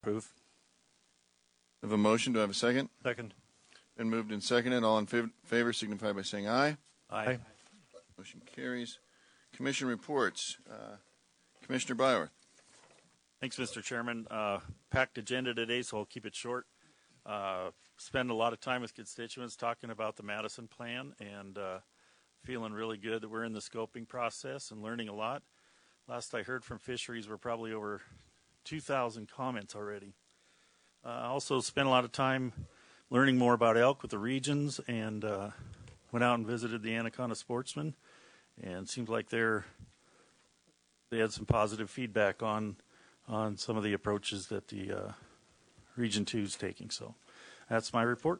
Approve. I have a motion. Do I have a second? Second. Been moved and seconded. All in favor signify by saying aye. Aye. Motion carries. Commission reports. Commissioner Byworth. Thanks, Mr. Chairman. Packed agenda today, so I'll keep it short. Spend a lot of time with constituents talking about the Madison plan and feeling really good that we're in the scoping process and learning a lot. Last I heard from fisheries, we're probably over 2,000 comments already. Also spent a lot of time learning more about elk with the regions and went out and visited the Anaconda Sportsman, and it seems like they had some positive feedback on some of the approaches that the Region 2 is taking. So that's my report.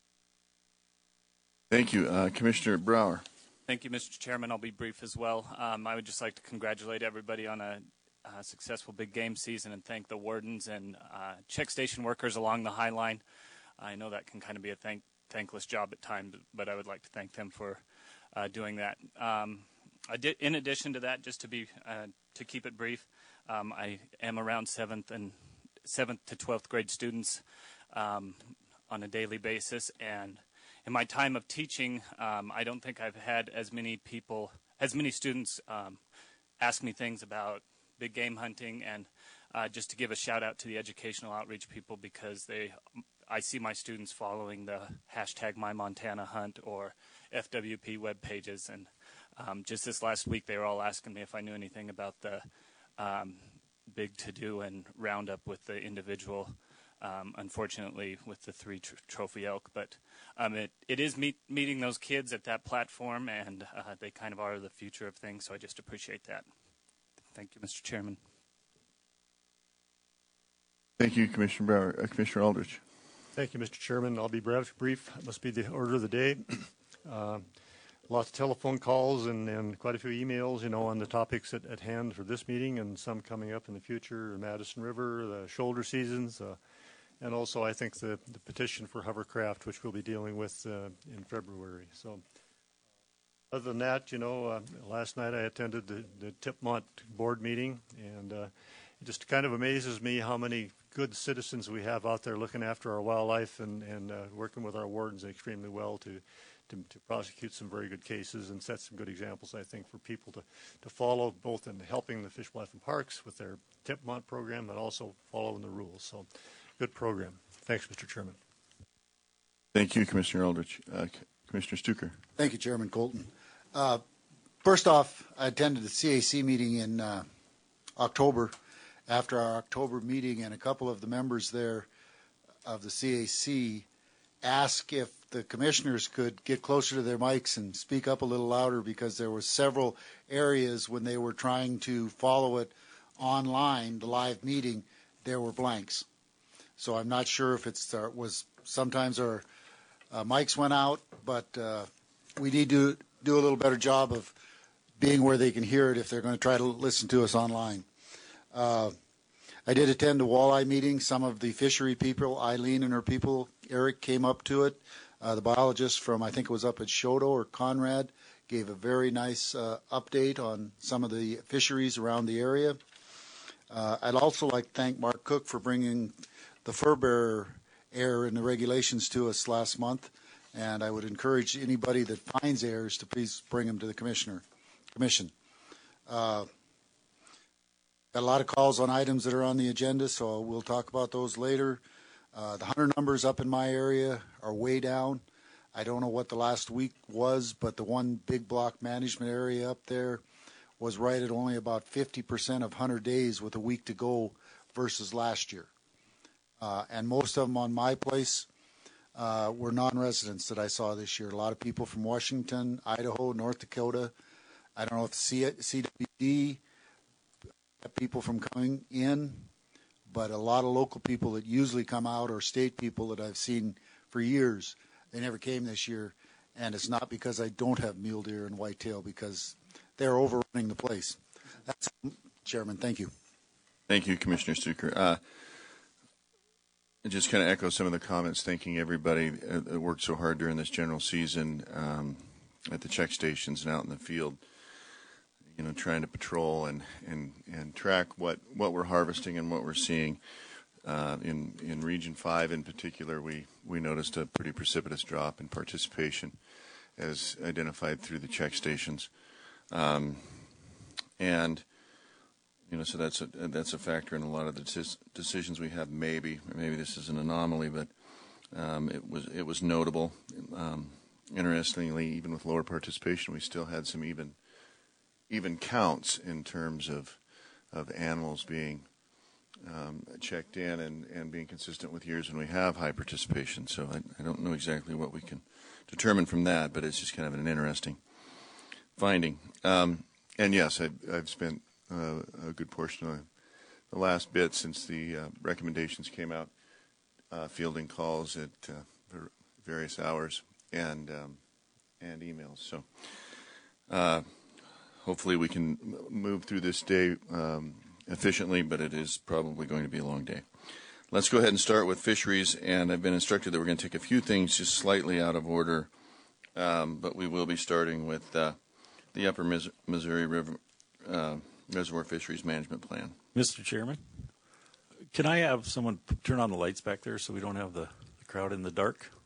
Thank you. Commissioner Brower. Thank you, Mr. Chairman. I'll be brief as well. I would just like to congratulate everybody on a successful big game season and thank the wardens and check station workers along the High Line. I know that can kind of be a thankless job at times, but I would like to thank them for doing that. In addition to that, just to keep it brief, I am around 7th to 12th grade students on a daily basis, and in my time of teaching, I don't think I've had as many students ask me things about big game hunting, and just to give a shout out to the educational outreach people, because I see my students following the hashtag MyMontanaHunt or FWP web pages, and just this last week they were all asking me if I knew anything about the big to-do and roundup with the individual, unfortunately with the 3 trophy elk, but it is meeting those kids at that platform, and they kind of are the future of things, so I just appreciate that. Thank you, Mr. Chairman. Thank you, Commissioner Brower. Commissioner Aldrich. Thank you, Mr. Chairman. I'll be brief. It must be the order of the day. Lots of telephone calls and quite a few emails, on the topics at hand for this meeting, and some coming up in the future, Madison River, the shoulder seasons, and also I think the petition for hovercraft, which we'll be dealing with in February. So other than that, last night I attended the Tipmont board meeting, and it just kind of amazes me how many good citizens we have out there looking after our wildlife and working with our wardens extremely well to prosecute some very good cases and set some good examples, I think, for people to follow, both in helping the Fish, Wildlife, and Parks with their Tipmont program and also following the rules. So good program. Thanks, Mr. Chairman. Thank you, Commissioner Aldrich. Commissioner Stuker. Thank you, Chairman Colton. First off, I attended the CAC meeting in October. After our October meeting, and a couple of the members there of the CAC asked if the commissioners could get closer to their mics and speak up a little louder, because there were several areas when they were trying to follow it online, the live meeting, there were blanks. So I'm not sure if was sometimes our mics went out, but we need to do a little better job of being where they can hear it if they're going to try to listen to us online. I did attend a walleye meeting. Some of the fishery people, Eileen and her people, Eric, came up to it. The biologist from, I think it was up at Shoto or Conrad, gave a very nice update on some of the fisheries around the area. I'd also like to thank Mark Cook for bringing the fur bearer error in the regulations to us last month, and I would encourage anybody that finds errors to please bring them to the commission. Got a lot of calls on items that are on the agenda, so we'll talk about those later. The hunter numbers up in my area are way down. I don't know what the last week was, but the one big block management area up there was right at only about 50% of hunter days with a week to go versus last year. And most of them on my place were non-residents that I saw this year. A lot of people from Washington, Idaho, North Dakota. I don't know if CWD people from coming in, but a lot of local people that usually come out, or state people that I've seen for years, they never came this year. And it's not because I don't have mule deer and whitetail, because they're overrunning the place. That's Chairman. Thank you. Thank you, Commissioner Stuker. I just kind of echo some of the comments, thanking everybody that worked so hard during this general season at the check stations and out in the field, trying to patrol and track what we're harvesting and what we're seeing. In Region 5 in particular, we noticed a pretty precipitous drop in participation as identified through the check stations. And so that's a factor in a lot of the decisions we have. Maybe this is an anomaly, but it was notable. Interestingly, even with lower participation, we still had some even counts in terms of animals being checked in and being consistent with years when we have high participation. So I don't know exactly what we can determine from that, but it's just kind of an interesting finding. And yes, I've spent a good portion of the last bit since the recommendations came out, fielding calls at various hours and emails. So hopefully we can move through this day efficiently, but it is probably going to be a long day. Let's go ahead and start with fisheries, and I've been instructed that we're going to take a few things just slightly out of order, but we will be starting with the Upper Missouri River Reservoir Fisheries Management Plan. Mr. Chairman, can I have someone turn on the lights back there so we don't have the crowd in the dark?